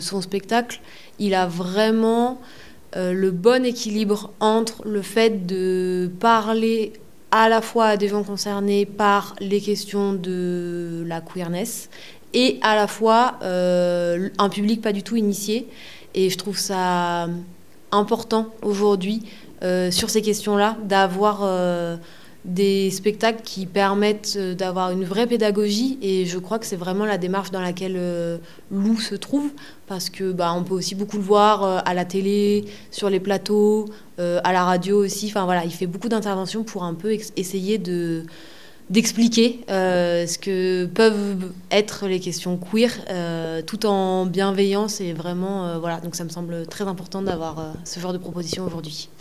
Son spectacle, il a vraiment le bon équilibre entre le fait de parler à la fois à des gens concernés par les questions de la queerness et à la fois un public pas du tout initié. Et je trouve ça important aujourd'hui sur ces questions-là d'avoir des spectacles qui permettent d'avoir une vraie pédagogie, et je crois que c'est vraiment la démarche dans laquelle Lou se trouve, parce que on peut aussi beaucoup le voir à la télé, sur les plateaux, à la radio aussi. Enfin voilà, il fait beaucoup d'interventions pour un peu essayer d'expliquer ce que peuvent être les questions queer, tout en bienveillance, et vraiment voilà. Donc ça me semble très important d'avoir ce genre de proposition aujourd'hui.